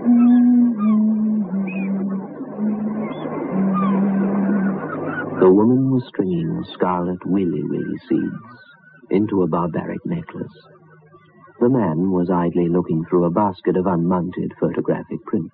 The woman was stringing scarlet willy-willy seeds into a barbaric necklace. The man was idly looking through a basket of unmounted photographic prints.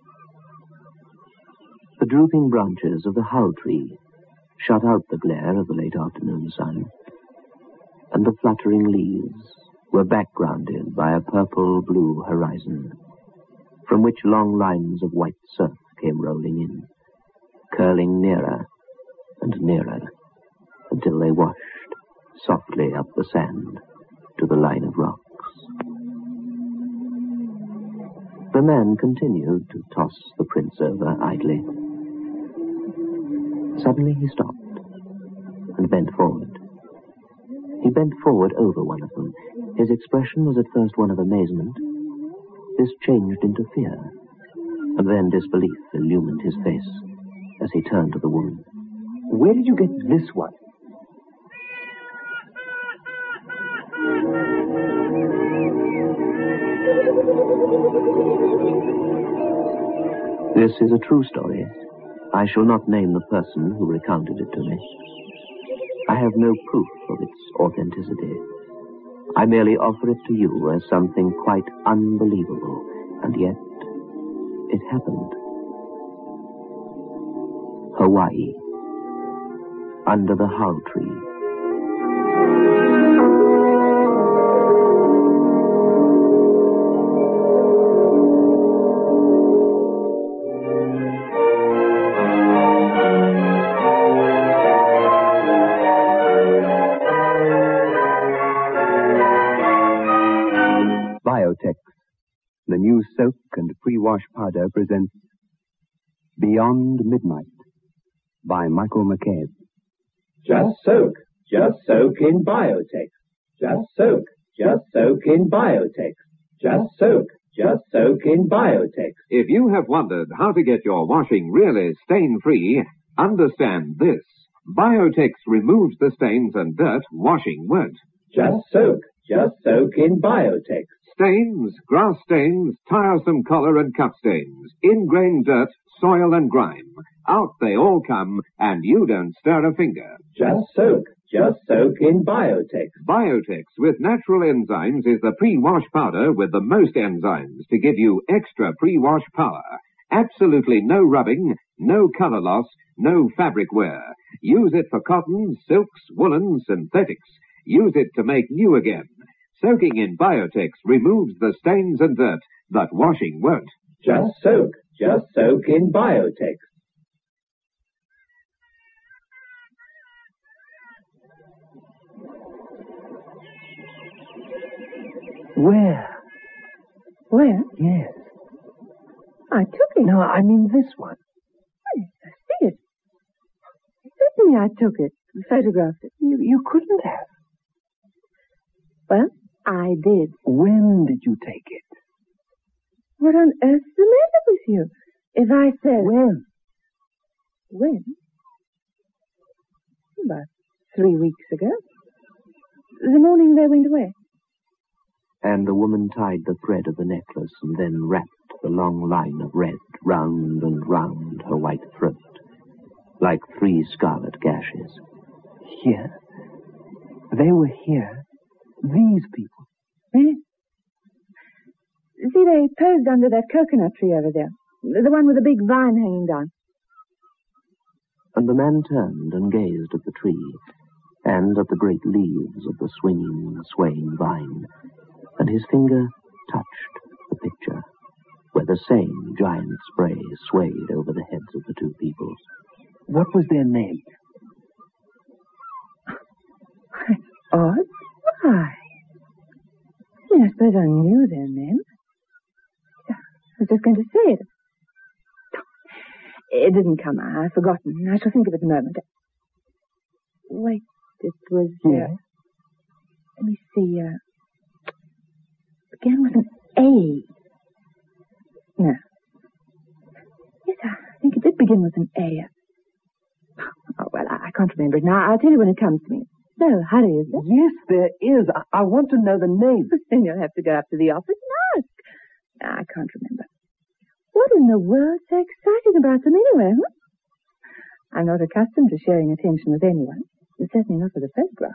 The drooping branches of the hull tree shut out the glare of the late afternoon sun, and the fluttering leaves were backgrounded by a purple-blue horizon, from which long lines of white surf came rolling in, curling nearer and nearer, until they washed softly up the sand to the line of rocks. The man continued to toss the prints over idly. Suddenly he stopped and bent forward. He bent forward over one of them. His expression was at first one of amazement. This changed into fear, and then disbelief illumined his face as he turned to the woman. Where did you get this one? This is a true story. I shall not name the person who recounted it to me. I have no proof of its authenticity. I merely offer it to you as something quite unbelievable, and yet it happened. Hawaii, under the hull tree. Biotex, the new soak and pre-wash powder, presents Beyond Midnight by Michael McCabe. Just soak in Biotex. Just soak in Biotex. Just soak in Biotex. If you have wondered how to get your washing really stain-free, understand this. Biotex removes the stains and dirt washing won't. Just soak in Biotex. Stains, grass stains, tiresome collar and cup stains, ingrained dirt, soil and grime. Out they all come, and you don't stir a finger. Just soak in Biotex. Biotex with natural enzymes is the pre-wash powder with the most enzymes to give you extra pre-wash power. Absolutely no rubbing, no color loss, no fabric wear. Use it for cottons, silks, woolens, synthetics. Use it to make new again. Soaking in Biotex removes the stains and dirt that washing won't. Just soak in Biotex. Where? Where? Yes. I took it. No, I mean this one. Yes, I see it. Certainly I took it, photographed it. You couldn't have. Well, I did. When did you take it? What on earth's the matter with you? If I said... When? When? About 3 weeks ago. The morning they went away. And the woman tied the thread of the necklace and then wrapped the long line of red round and round her white throat, like 3 scarlet gashes. Here? They were here? These people? Yes. See, they posed under that coconut tree over there. The one with the big vine hanging down. And the man turned and gazed at the tree, and at the great leaves of the swinging, swaying vine, and his finger touched the picture, where the same giant spray swayed over the heads of the 2 people. What was their name? Odd? Why? I suppose I knew their names. I was just going to say it. It didn't come. I've forgotten. I shall think of it in a moment. Wait, it was... Yes? Let me see. Began with an A. No. Yes, I think it did begin with an A. Oh, well, I can't remember it now. I'll tell you when it comes to me. No, hurry, is there? Yes, there is. I want to know the name. Then you'll have to go up to the office and ask. I can't remember. What in the world's so exciting about them anyway, huh? I'm not accustomed to sharing attention with anyone. Certainly not with a photograph.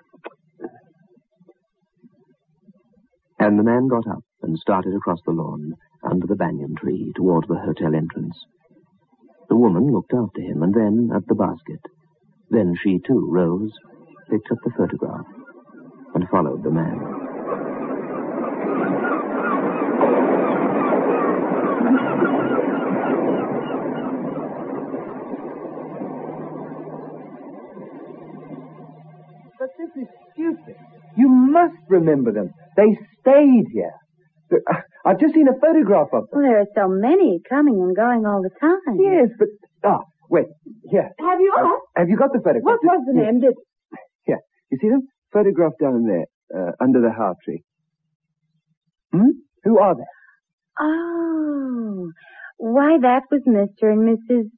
And the man got up and started across the lawn, under the banyan tree, towards the hotel entrance. The woman looked after him, and then at the basket. Then she, too, rose, picked up the photograph, and followed the man. But this is stupid. You must remember them. They stayed here. I've just seen a photograph of them. Well, there are so many coming and going all the time. Yes, but... wait. Here. Have you asked? Have you got the photograph? What was the name? Here. You see them? Photograph down there, under the heart tree. Who are they? Oh. Why, that was Mr. and Mrs...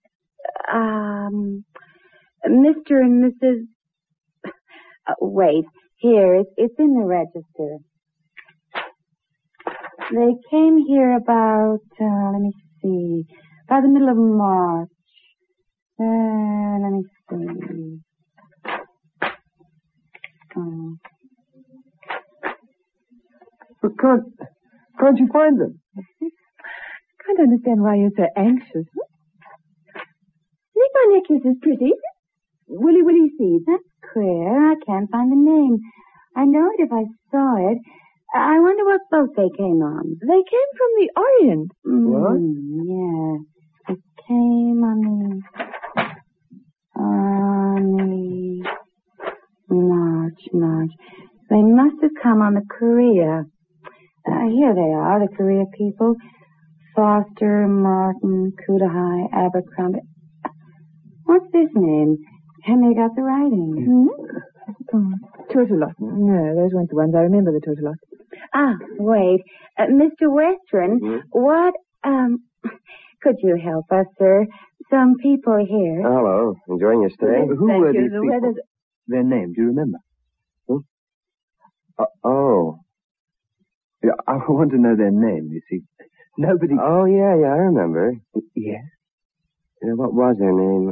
Mr. and Mrs... wait. Here, it's in the register. They came here about, let me see, by the middle of March. Let me see. But can't you find them? Can't understand why you're so anxious. Huh? Think my necklace is pretty? Willy seeds. That's queer. I can't find the name. I know it if I saw it. I wonder what boat they came on. They came from the Orient. What? Yes. They came on the March. They must have come on the Korea. Here they are, the Korea people. Foster, Martin, Kudahai, Abercrombie. What's this name? And they got the writing. Tortolot. No, those weren't the ones. I remember the Tortolot. Wait. Mr. Westron, what, could you help us, sir? Some people here. Hello. Enjoying your stay? Who were these people? Their name, do you remember? Oh. Yeah, I want to know their name, you see. Nobody... Oh, yeah, I remember. Yes? What was their name?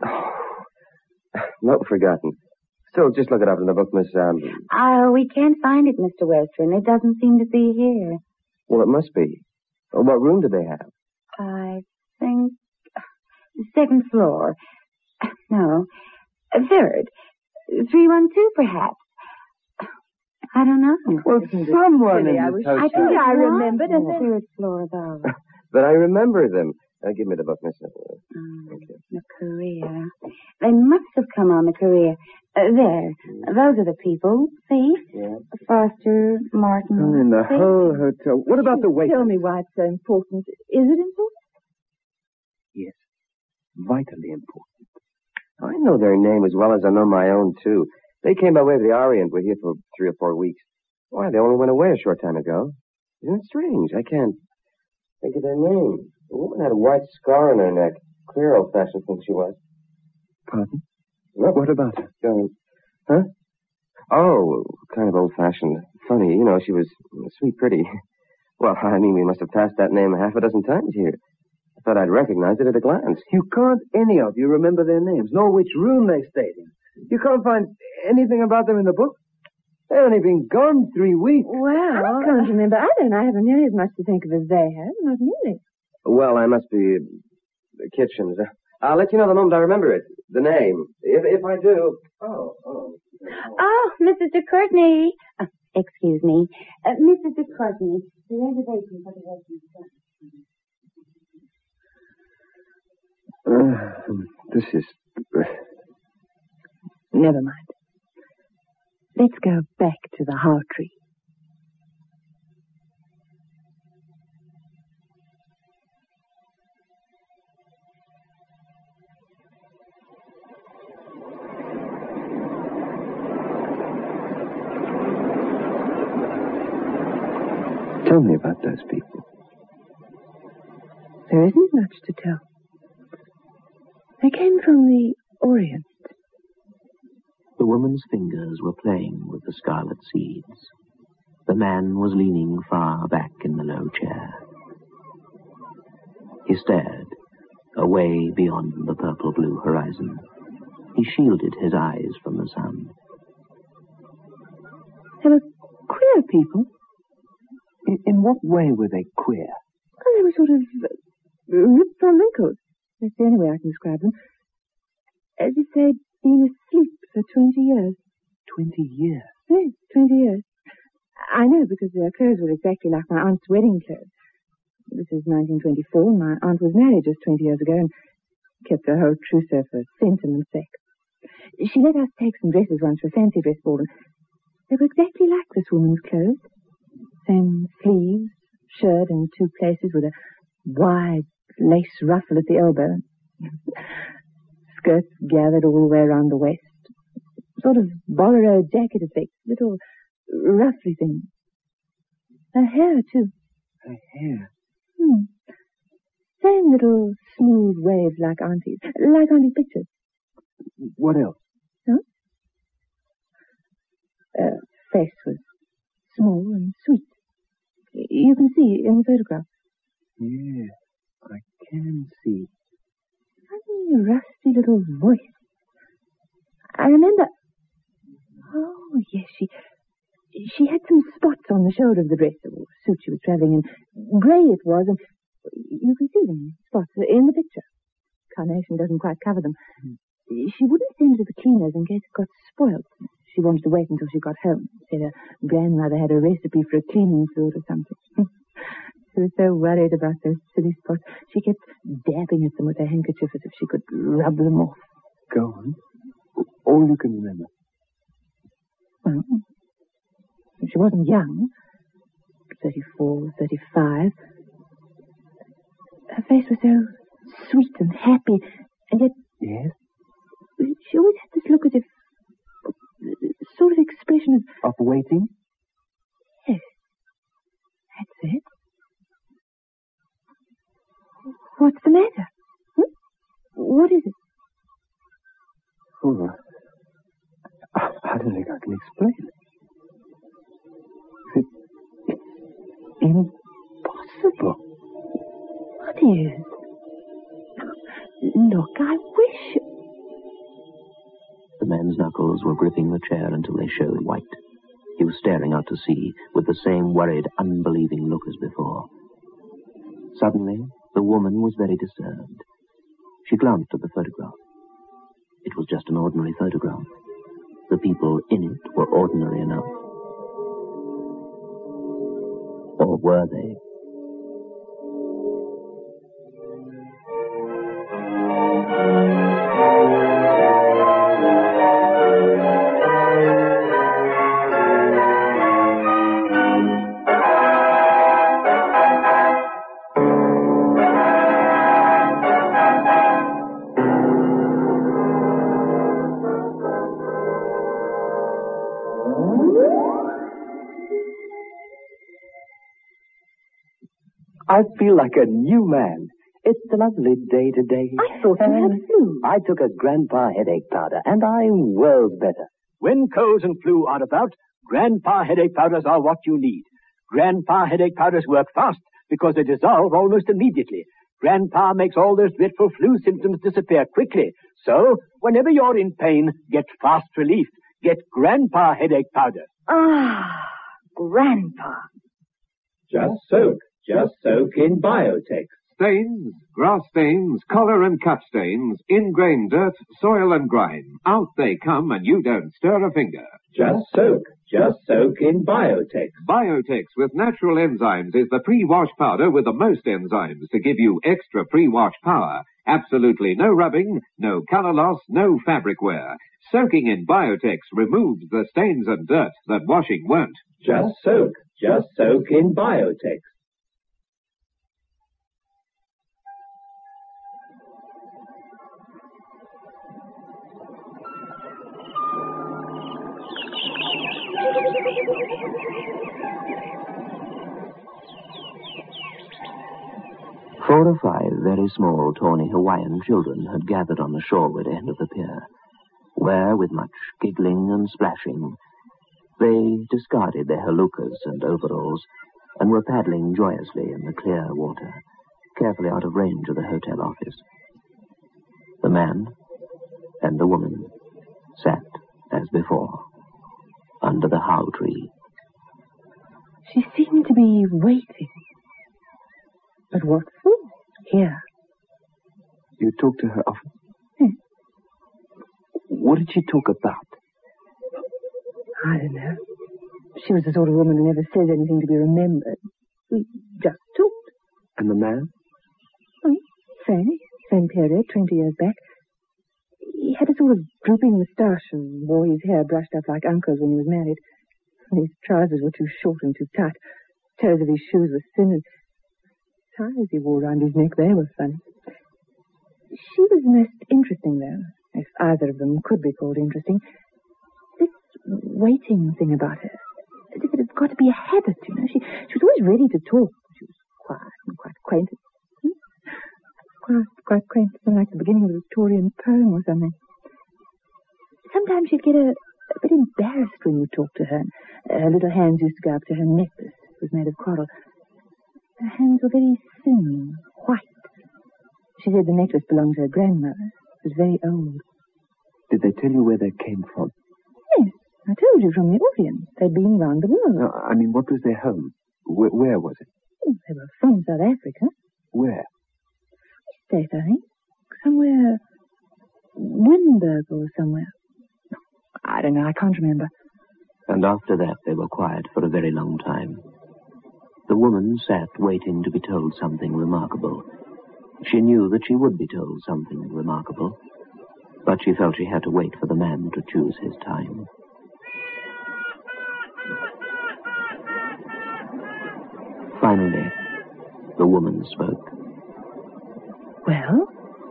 Not forgotten. Still, just look it up in the book, Miss... We can't find it, Mr. Western. It doesn't seem to be here. Well, it must be. What room do they have? I think... second floor. No. Third. 312, perhaps. I don't know. Well, someone in this hotel... I think I remembered a third floor, though. But I remember them. Give me the book, Miss... Thank you. The Korea. They must have come on the Korea. There. Those are the people. See? Yeah. Foster, Martin. In the whole hotel. What about the waiter? Tell me why it's so important. Is it important? Yes. Vitally important. I know their name as well as I know my own, too. They came by way of the Orient. We're here for 3 or 4 weeks. Why, they only went away a short time ago. Isn't it strange? I can't think of their name. The woman had a white scar on her neck. Clear old-fashioned thing she was. Pardon? What about her? Huh? Oh, kind of old-fashioned. Funny, she was sweet pretty. Well, I mean, we must have passed that name 6 times here. I thought I'd recognize it at a glance. You can't any of you remember their names, nor which room they stayed in. You can't find anything about them in the book? They've only been gone 3 weeks. Well, I can't remember either, and I haven't nearly as much to think of as they have. Not nearly. Well, I must be the kitchens. I'll let you know the moment I remember it. The name. If I do... Oh, Mrs. de Courtney. Excuse me. Mrs. de Courtney. The reservation for the restaurant. This is... Never mind. Let's go back to the heart tree. Tell me about those people. There isn't much to tell. They came from the Orient. The woman's fingers were playing with the scarlet seeds. The man was leaning far back in the low chair. He stared, away beyond the purple-blue horizon. He shielded his eyes from the sun. They were queer people. In what way were they queer? Well, they were sort of ripped from wrinkles. That's the only way I can describe them. As if they'd been asleep for 20 years. 20 years? Yes, 20 years. I know, because their clothes were exactly like my aunt's wedding clothes. This is 1924. My aunt was married just 20 years ago and kept her whole trousseau for sentiment's sake. She let us take some dresses once for a fancy dress ball, and they were exactly like this woman's clothes. Same sleeves, shirt in two places with a wide lace ruffle at the elbow. Skirts gathered all the way around the waist. Sort of bolero jacket effect, little ruffly thing. Her hair, too. Her hair? Same little smooth waves like Auntie's pictures. What else? Huh? Her face was small and sweet. You can see in the photograph. Yes, I can see. Funny, rusty little voice. I remember... Oh, yes, she had some spots on the shoulder of the dress, or suit she was travelling in. Grey it was, and you can see them, spots, in the picture. Carnation doesn't quite cover them. She wouldn't send it to the cleaners in case it got spoilt. She wanted to wait until she got home. Said her grandmother had a recipe for a cleaning fluid or something. She was so worried about those silly spots. She kept dabbing at them with her handkerchief as if she could rub them off. Go on. All you can remember. Well, she wasn't young. 34, 35. Her face was so sweet and happy, and yet... Yes? She always had this look as if... sort of expression of waiting? Yes. That's it. What's the matter? What is it? Oh, I don't think I can explain. It's impossible. What is? Look, I wish... The man's knuckles were gripping the chair until they showed white. He was staring out to sea with the same worried, unbelieving look as before. Suddenly, the woman was very disturbed. She glanced at the photograph. It was just an ordinary photograph. The people in it were ordinary enough. Or were they? I feel like a new man. It's a lovely day today. I thought you had flu. I took a Grandpa headache powder, and I'm worlds better. When colds and flu are about, Grandpa headache powders are what you need. Grandpa headache powders work fast because they dissolve almost immediately. Grandpa makes all those dreadful flu symptoms disappear quickly. So, whenever you're in pain, get fast relief. Get Grandpa headache powder. Ah, Grandpa. Just soak in Biotex. Stains, grass stains, collar and cut stains, ingrained dirt, soil and grime. Out they come and you don't stir a finger. Just soak in Biotex. Biotex with natural enzymes is the pre-wash powder with the most enzymes to give you extra pre-wash power. Absolutely no rubbing, no color loss, no fabric wear. Soaking in Biotex removes the stains and dirt that washing won't. Just soak in Biotex. Four or five very small, tawny Hawaiian children had gathered on the shoreward end of the pier, where, with much giggling and splashing, they discarded their halukas and overalls and were paddling joyously in the clear water, carefully out of range of the hotel office. The man and the woman sat, as before, under the how tree. She seemed to be waiting. But what for? Here. You talk to her often? Yes. What did she talk about? I don't know. She was the sort of woman who never says anything to be remembered. We just talked. And the man? Oh, same period, 20 years back. He had a sort of drooping moustache and wore his hair brushed up like Uncle's when he was married. And his trousers were too short and too tight. Toes of his shoes were thin, and ties he wore around his neck, they were funny. She was most interesting, though, if either of them could be called interesting. This waiting thing about her, as if it had got to be a habit, you know. She was always ready to talk. She was quiet and quite acquainted. Quite quaint, like the beginning of a Victorian poem or something. Sometimes she'd get a bit embarrassed when you talked to her. Her little hands used to go up to her necklace. It was made of coral. Her hands were very thin, white. She said the necklace belonged to her grandmother. It was very old. Did they tell you where they came from? Yes, I told you, from the Orient. They'd been round the world. No, I mean, what was their home? Where was it? They were from South Africa. Where? State, I think. Somewhere... Windberg or somewhere. I don't know, I can't remember. And after that they were quiet for a very long time. The woman sat waiting to be told something remarkable. She knew that she would be told something remarkable, but she felt she had to wait for the man to choose his time. Finally, the woman spoke. Well?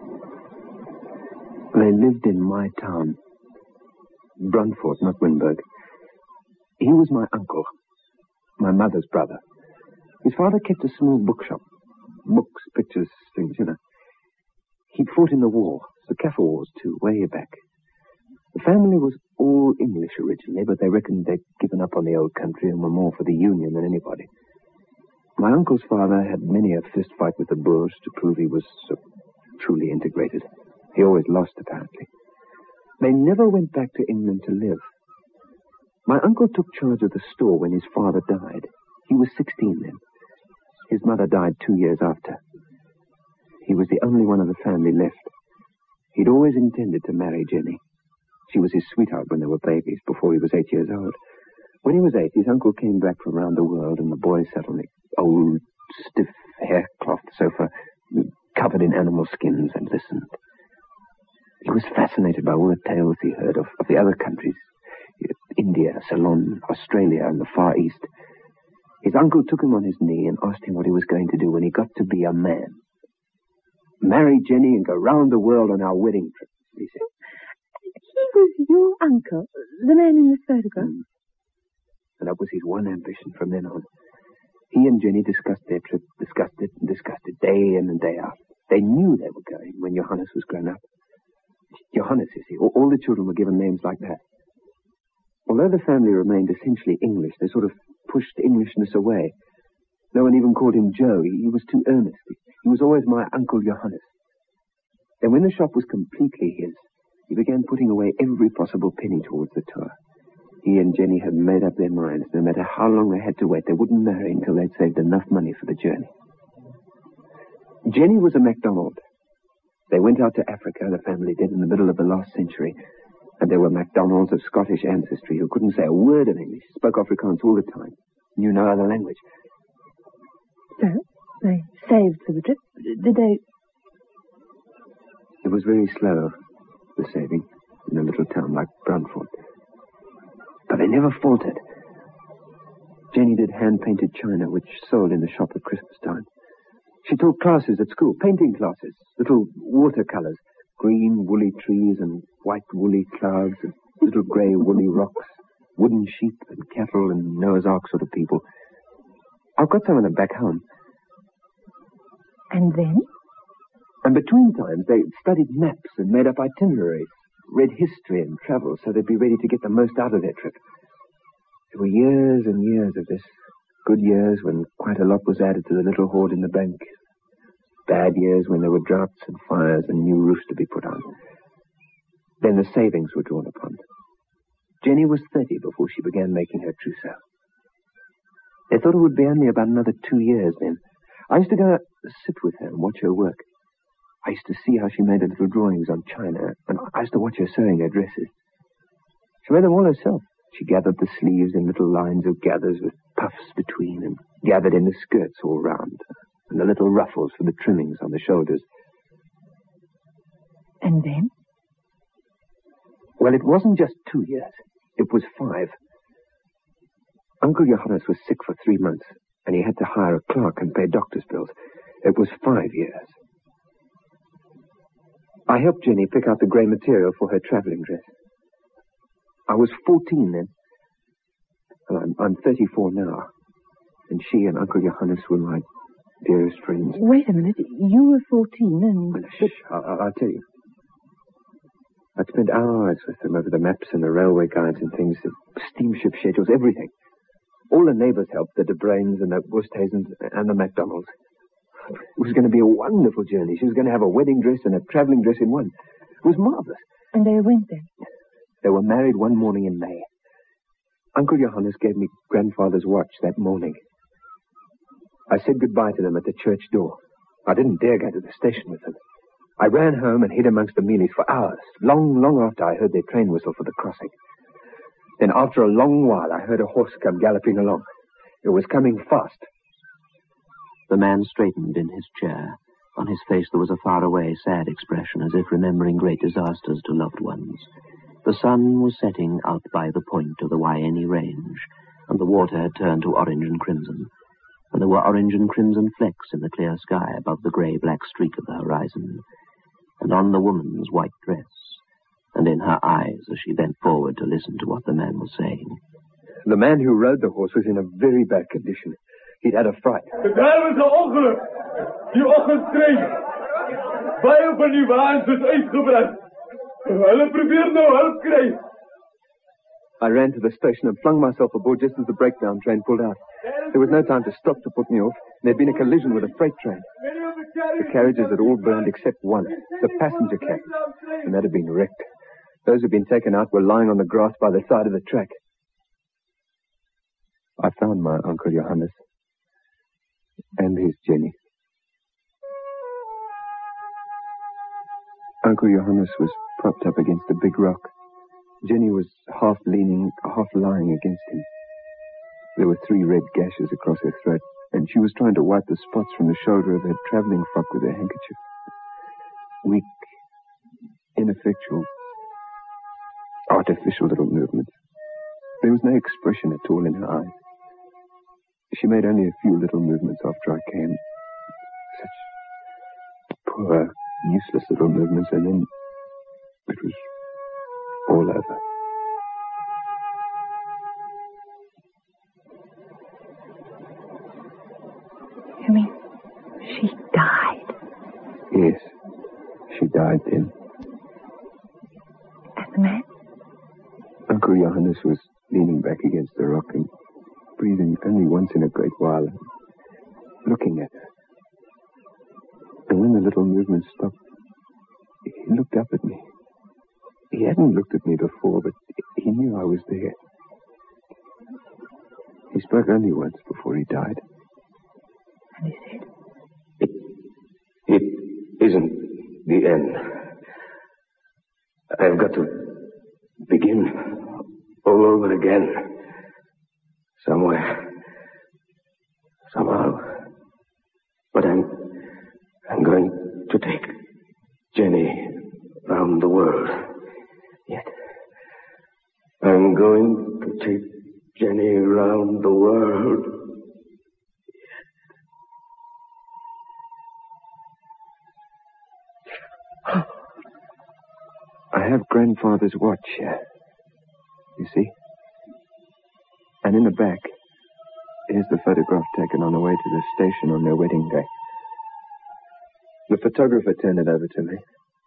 They lived in my town. Brunfort, not Windberg. He was my uncle, my mother's brother. His father kept a small bookshop. Books, pictures, things, you know. He'd fought in the war, the Kaffir Wars too, way back. The family was all English originally, but they reckoned they'd given up on the old country and were more for the Union than anybody. My uncle's father had many a fist fight with the Boers to prove he was so truly integrated. He always lost, apparently. They never went back to England to live. My uncle took charge of the store when his father died. He was 16 then. His mother died 2 years after. He was the only one of the family left. He'd always intended to marry Jenny. She was his sweetheart when they were babies, before he was 8 years old. When he was 8, his uncle came back from around the world, and the boy sat on the old, stiff haircloth sofa, covered in animal skins, and listened. He was fascinated by all the tales he heard of the other countries, India, Ceylon, Australia, and the Far East. His uncle took him on his knee and asked him what he was going to do when he got to be a man. Marry Jenny and go round the world on our wedding trip, he said. He was your uncle, the man in this photograph? And that was his one ambition from then on. He and Jenny discussed their trip, discussed it day in and day out. They knew they were going when Johannes was grown up. Johannes, you see, all the children were given names like that. Although the family remained essentially English, they sort of pushed Englishness away. No one even called him Joe. He was too earnest. He was always my Uncle Johannes. Then when the shop was completely his, he began putting away every possible penny towards the tour. He and Jenny had made up their minds. No matter how long they had to wait, they wouldn't marry until they'd saved enough money for the journey. Jenny was a MacDonald. They went out to Africa, the family did, in the middle of the last century. And there were MacDonalds of Scottish ancestry who couldn't say a word of English, spoke Afrikaans all the time, knew no other language. So, they saved for the trip. Did they... It was very slow, the saving, in a little town like Brunfort. But they never faltered. Jenny did hand-painted china, which sold in the shop at Christmas time. She taught classes at school, painting classes, little watercolors, green woolly trees and white woolly clouds and little grey woolly rocks, wooden sheep and cattle and Noah's Ark sort of people. I've got some of them back home. And then? And between times they studied maps and made up itineraries, read history and travel so they'd be ready to get the most out of their trip. There were years and years of this. Good years when quite a lot was added to the little hoard in the bank. bad years when there were droughts and fires and new roofs to be put on. Then the savings were drawn upon. Jenny was 30 before she began making her trousseau. They thought it would be only about another 2 years then. I used to go sit with her and watch her work. I used to see how she made her little drawings on china, and I used to watch her sewing her dresses. She made them all herself. She gathered the sleeves in little lines of gathers with puffs between, and gathered in the skirts all round, and the little ruffles for the trimmings on the shoulders. And then? Well, it wasn't just 2 years. It was 5. Uncle Johannes was sick for 3 months, and he had to hire a clerk and pay doctor's bills. It was 5 years. I helped Jenny pick out the grey material for her traveling dress. I was 14 then. Well, I'm 34 now. And she and Uncle Johannes were my dearest friends. Wait a minute. You were 14 and... Well, shh, I'll tell you. I'd spent hours with them over the maps and the railway guides and things, the steamship schedules, everything. All the neighbours helped, the De Bruins and the Wusthasens and the MacDonalds. It was going to be a wonderful journey. She was going to have a wedding dress and a travelling dress in one. It was marvellous. And they went then? They were married one morning in May. Uncle Johannes gave me grandfather's watch that morning. I said goodbye to them at the church door. I didn't dare go to the station with them. I ran home and hid amongst the mealies for hours, long after I heard their train whistle for the crossing. Then after a long while, I heard a horse come galloping along. It was coming fast. The man straightened in his chair. On his face there was a far-away, sad expression, as if remembering great disasters to loved ones. The sun was setting out by the point of the Waiene Range, and the water had turned to orange and crimson, and there were orange and crimson flecks in the clear sky above the grey-black streak of the horizon, and on the woman's white dress, and in her eyes as she bent forward to listen to what the man was saying. The man who rode the horse was in a very bad condition. He'd had a fright. De drijver is een ongeluk. Die ochtendtrein. Baie van die wagens is uitgebrand. Hulle probeer nou hulp kry. I ran to the station and flung myself aboard just as the breakdown train pulled out. There was no time to stop to put me off. There'd been a collision with a freight train. The carriages had all burned except one, the passenger carriage, and that had been wrecked. Those who'd been taken out were lying on the grass by the side of the track. I found my Uncle Johannes and his Jenny. Uncle Johannes was propped up against a big rock. Jenny was half leaning, half lying against him. There were 3 red gashes across her throat, and she was trying to wipe the spots from the shoulder of her travelling frock with her handkerchief. Weak, ineffectual, artificial little movements. There was no expression at all in her eyes. She made only a few little movements after I came. Such poor, useless little movements, and then it was all over. You mean she died? Yes, she died then. And the man? Uncle Johannes was leaning back against the rock and breathing only once in a great while, looking at her. And when the little movement stopped, he looked up at me. He hadn't looked at me before, but he knew I was there. He spoke only once before he died. And he said? It isn't the end. I've got to begin all over again. Somewhere. Somehow. But I'm going to take Jenny round the world. Yet. I'm going to take Jenny round the world. I have grandfather's watch here. You see? And in the back, here's the photograph taken on the way to the station on their wedding day. The photographer turned it over to me.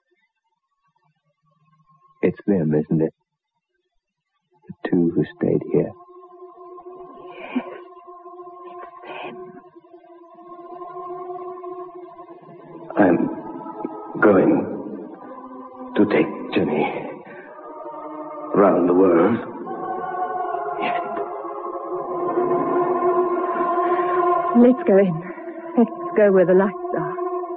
It's them, isn't it? The 2 who stayed here. Yes, it's them. I'm going to take Jenny round the world. Yet. Let's go in. Let's go where the lights are.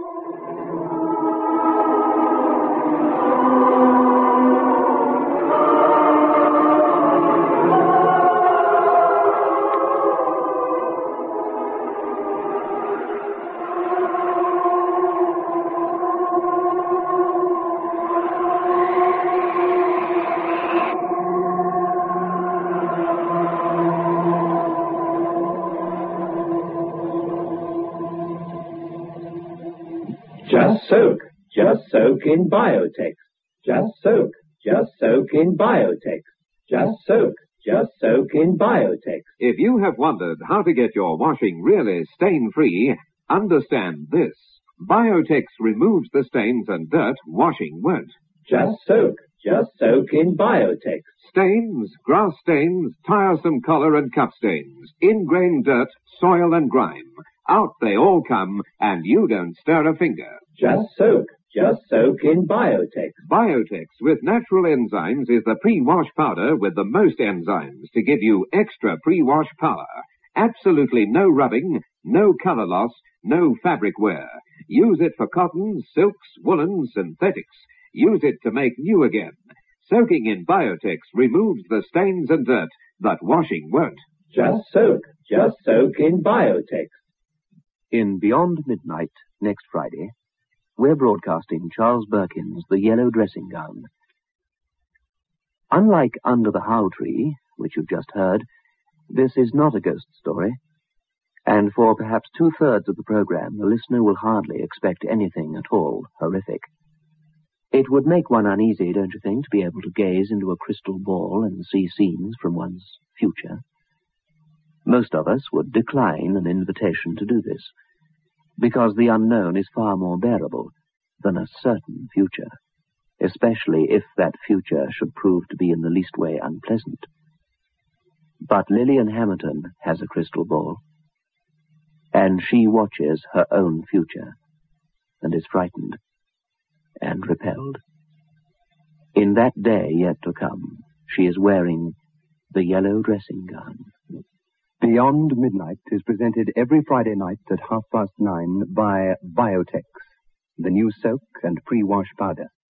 Just soak in Biotex. Just soak in Biotex. Just soak in Biotex. If you have wondered how to get your washing really stain-free, understand this. Biotex removes the stains and dirt washing won't. Just soak in Biotex. Stains, grass stains, tiresome collar and cup stains, ingrained dirt, soil and grime. Out they all come, and you don't stir a finger. Just soak in Biotex. Biotex with natural enzymes is the pre-wash powder with the most enzymes to give you extra pre-wash power. Absolutely no rubbing, no color loss, no fabric wear. Use it for cottons, silks, woolens, synthetics. Use it to make new again. Soaking in Biotex removes the stains and dirt, but washing won't. Just soak in Biotex. In Beyond Midnight, next Friday, we're broadcasting Charles Birkin's The Yellow Dressing Gown. Unlike Under the How Tree, which you've just heard, this is not a ghost story, and for perhaps 2/3 of the program, the listener will hardly expect anything at all horrific. It would make one uneasy, don't you think, to be able to gaze into a crystal ball and see scenes from one's future? Most of us would decline an invitation to do this, because the unknown is far more bearable than a certain future, especially if that future should prove to be in the least way unpleasant. But Lillian Hamilton has a crystal ball, and she watches her own future, and is frightened and repelled. In that day yet to come, she is wearing the yellow dressing gown. Beyond Midnight is presented every Friday night at 9:30 by Biotex, the new soak and pre-wash powder.